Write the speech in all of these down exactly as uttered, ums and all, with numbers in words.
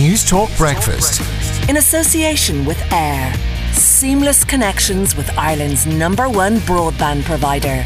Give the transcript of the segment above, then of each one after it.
News Talk Breakfast. In association with Air. Seamless connections with Ireland's number one broadband provider.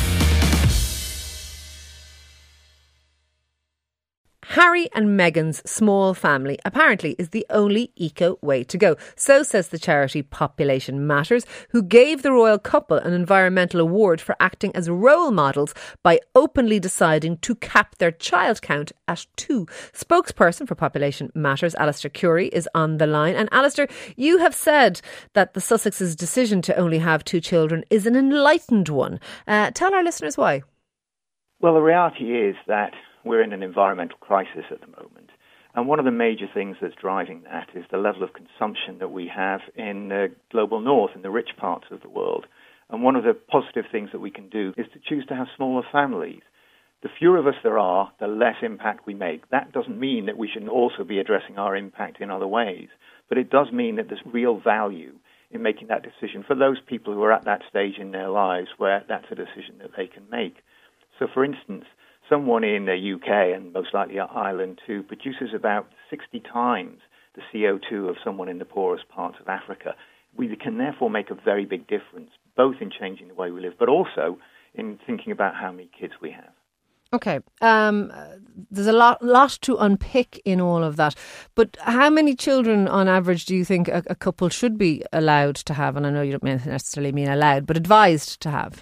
Harry and Meghan's small family apparently is the only eco way to go. So says the charity Population Matters, who gave the royal couple an environmental award for acting as role models by openly deciding to cap their child count at two. Spokesperson for Population Matters, Alistair Curry, is on the line. And Alistair, you have said that the Sussex's decision to only have two children is an enlightened one. Uh, tell our listeners why. Well, the reality is that we're in an environmental crisis at the moment. And one of the major things that's driving that is the level of consumption that we have in the global north, in the rich parts of the world. And one of the positive things that we can do is to choose to have smaller families. The fewer of us there are, the less impact we make. That doesn't mean that we shouldn't also be addressing our impact in other ways. But it does mean that there's real value in making that decision for those people who are at that stage in their lives where that's a decision that they can make. So, for instance, someone in the U K, and most likely Ireland too, produces about sixty times the C O two of someone in the poorest parts of Africa. We can therefore make a very big difference, both in changing the way we live, but also in thinking about how many kids we have. Okay, um, there's a lot, lot to unpick in all of that. But how many children, on average, do you think a, a couple should be allowed to have? And I know you don't necessarily mean allowed, but advised to have.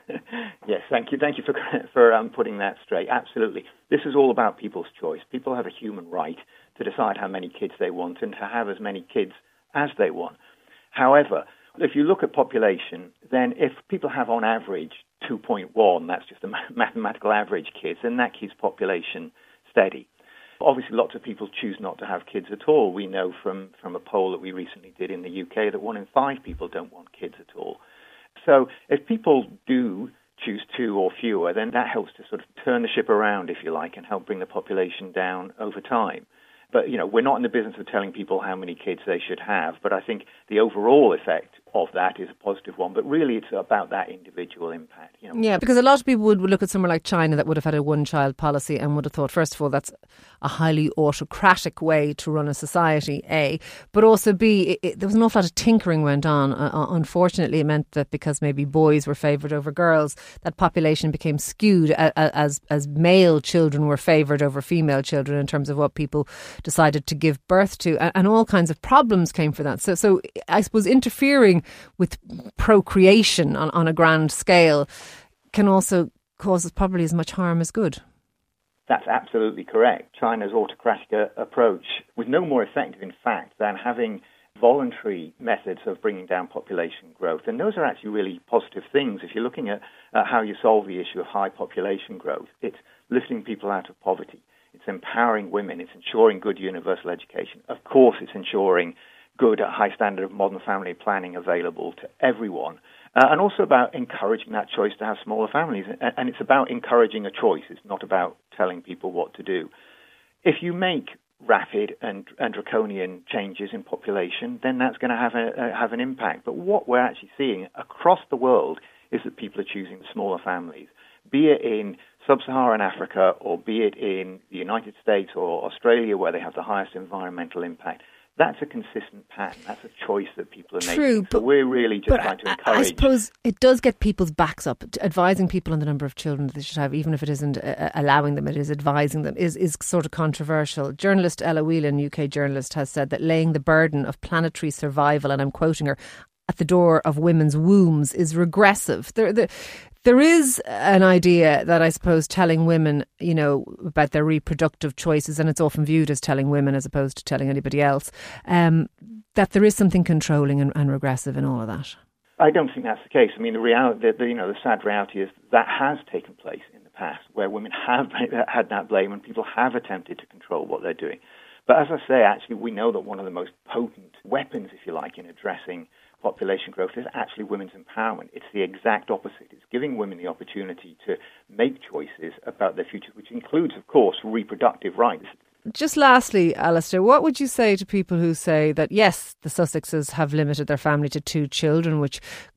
Yes, thank you. Thank you for for um, putting that straight. Absolutely. This is all about people's choice. People have a human right to decide how many kids they want and to have as many kids as they want. However, if you look at population, then if people have on average two point one, that's just a mathematical average kids, then that keeps population steady. Obviously, lots of people choose not to have kids at all. We know from, from a poll that we recently did in the U K that one in five people don't want kids at all. So if people do choose two or fewer, then that helps to sort of turn the ship around, if you like, and help bring the population down over time. But, you know, we're not in the business of telling people how many kids they should have, but I think the overall effect of that is a positive one. But really, it's about that individual impact. You know. Yeah, because a lot of people would look at somewhere like China that would have had a one-child policy and would have thought, first of all, that's a highly autocratic way to run a society, A. But also, B, it, it, there was an awful lot of tinkering went on. Uh, unfortunately, it meant that because maybe boys were favoured over girls, that population became skewed as, as, as male children were favoured over female children in terms of what people decided to give birth to, and, and all kinds of problems came for that. So, so I suppose interfering with procreation on, on a grand scale can also cause probably as much harm as good. That's absolutely correct. China's autocratic uh, approach was no more effective, in fact, than having voluntary methods of bringing down population growth. And those are actually really positive things. If you're looking at uh, how you solve the issue of high population growth, it's lifting people out of poverty. It's empowering women. It's ensuring good universal education. Of course, it's ensuring good, high standard of modern family planning available to everyone. Uh, and also about encouraging that choice to have smaller families. And, and it's about encouraging a choice. It's not about telling people what to do. If you make rapid and, and draconian changes in population, then that's going to have a, uh, have an impact. But what we're actually seeing across the world is that people are choosing smaller families, be it in sub-Saharan Africa or be it in the United States or Australia, where they have the highest environmental impact. That's a consistent pattern. That's a choice that people are True, making. But, so we're really just trying to encourage. I suppose it does get people's backs up. Advising people on the number of children that they should have, even if it isn't uh, allowing them, it is advising them, is, is sort of controversial. Journalist Ella Whelan, U K journalist, has said that laying the burden of planetary survival, and I'm quoting her, at the door of women's wombs is regressive. There, there, there is an idea that I suppose telling women, you know, about their reproductive choices, and it's often viewed as telling women as opposed to telling anybody else, um, that there is something controlling and, and regressive in all of that. I don't think that's the case. I mean, the reality, the, the, you know, the sad reality is that has taken place in the past, where women have had that blame and people have attempted to control what they're doing. But as I say, actually, we know that one of the most potent weapons, if you like, in addressing population growth is actually women's empowerment. It's the exact opposite. It's giving women the opportunity to make choices about their future, which includes, of course, reproductive rights. Just lastly, Alistair, what would you say to people who say that, yes, the Sussexes have limited their family to two children, which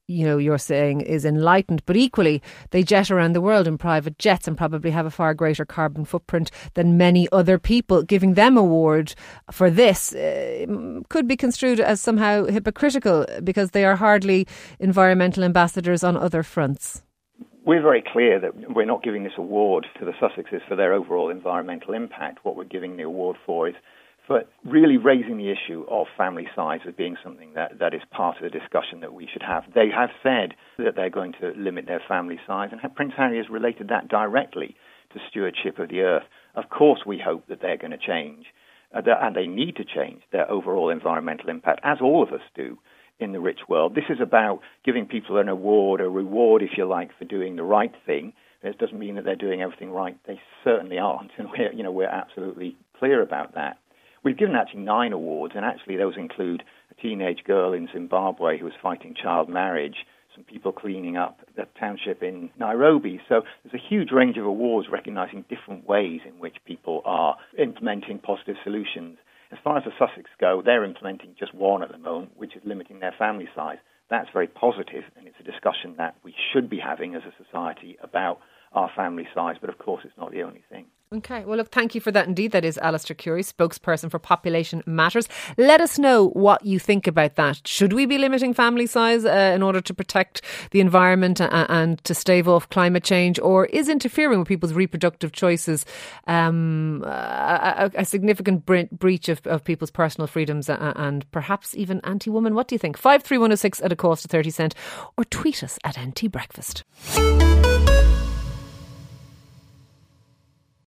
you know, you're saying is enlightened, but equally they jet around the world in private jets and probably have a far greater carbon footprint than many other people. Giving them award for this uh, could be construed as somehow hypocritical because they are hardly environmental ambassadors on other fronts. We're very clear that we're not giving this award to the Sussexes for their overall environmental impact. What we're giving the award for is for really raising the issue of family size as being something that, that is part of the discussion that we should have. They have said that they're going to limit their family size, and Prince Harry has related that directly to stewardship of the earth. Of course, we hope that they're going to change, uh, and they need to change their overall environmental impact, as all of us do in the rich world. This is about giving people an award, a reward, if you like, for doing the right thing. It doesn't mean that they're doing everything right. They certainly aren't, and we're, you know, we're absolutely clear about that. We've given actually nine awards, and actually those include a teenage girl in Zimbabwe who was fighting child marriage, some people cleaning up the township in Nairobi. So there's a huge range of awards recognizing different ways in which people are implementing positive solutions. As far as the Sussex go, they're implementing just one at the moment, which is limiting their family size. That's very positive, and it's a discussion that we should be having as a society about our family size, but of course it's not the only thing. Okay, well look, thank you for that indeed. That is Alistair Currie, spokesperson for Population Matters. Let us know what you think about that. Should we be limiting family size uh, in order to protect the environment and, and to stave off climate change, or is interfering with people's reproductive choices um, a, a, a significant bre- breach of, of people's personal freedoms and, and perhaps even anti-woman? What do you think? five three one oh six at a cost of thirty cent, or tweet us at N T Breakfast.